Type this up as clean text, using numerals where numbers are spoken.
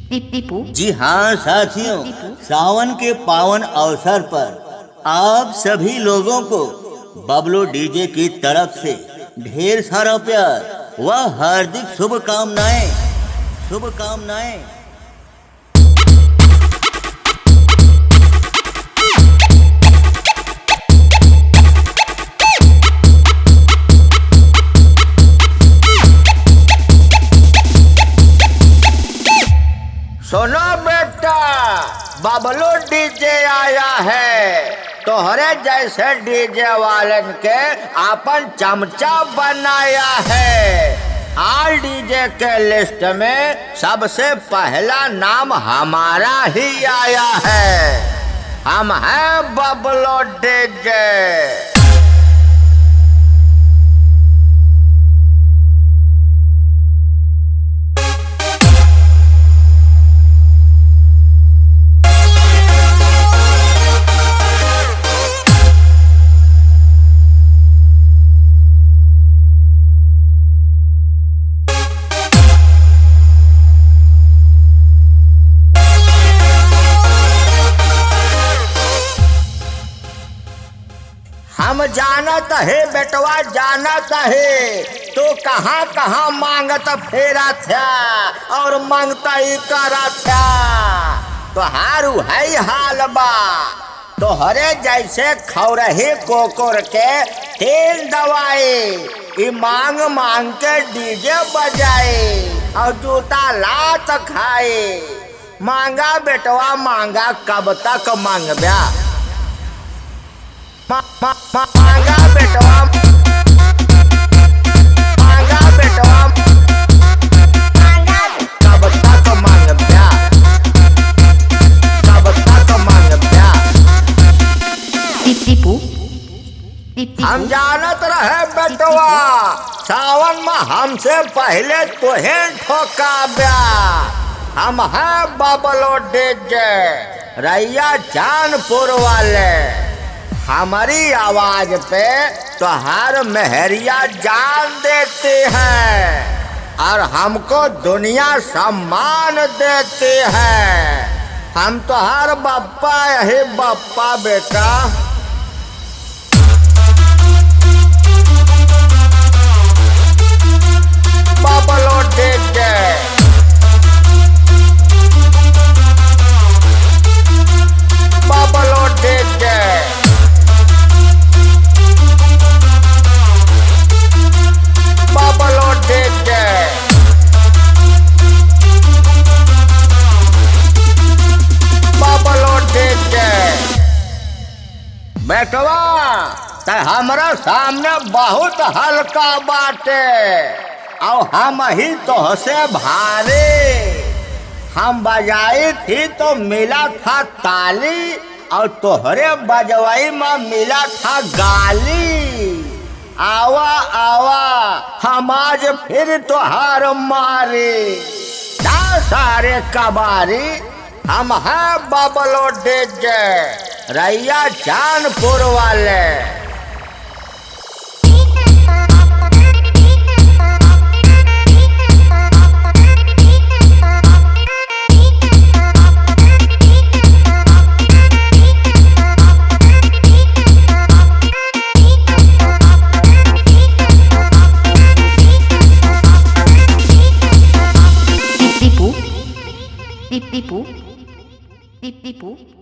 टीपू। जी हाँ साथियों, सावन के पावन अवसर पर आप सभी लोगों को बबलू डीजे की तरफ से ढेर सारा प्यार व हार्दिक शुभकामनाएं। सुनो बेटा, बबलू डीजे आया है। तोहरे जैसे डीजे वालन के अपन चमचा बनाया है। ऑल डीजे के लिस्ट में सबसे पहला नाम हमारा ही आया है। हम हैं बबलू डीजे। हम जानत है बेटवा, जानत है तो कहाँ कहाँ मांगत फेरा था और मांगता ही करा था। तोहारू है हाल बा। तोहरे जैसे खौरही कोकुर के तेल दवाई मांग मांग के डीजे बजाए और जूता लात खाए। मांगा बेटवा मांगा, कब तक मांगब्या? मांगा बेटवा, मांगा बेटवा, कब तक मांगब्या? कब तक मांगब्या? टीपू। हम जानत रहे बेटवा, सावन में हमसे पहले तोहे ठोकाब्या। हम हैं बबलू डीजे, रैया चांदपुर वाले। हमारी आवाज पे तो हर मेहरिया जान देती है और हमको दुनिया सम्मान देती है। हम तो हर बप्पा यही बप्पा बेटा। Bablu DJ, Bablu DJ, Bablu DJ. Bablu DJ बेटवा, ते हमरा सामने बहुत हल्का बाटे और हम ही तोहसे भारी। हम बजाई थी तो मिला था ताली और तोहरे बजवाई में मिला था गाली। आवा आवा हम आज फिर तोहार मारी ना सारे कबारी। हम हैं बबलू डीजे, रैया चांदपुर वाले। टीपू।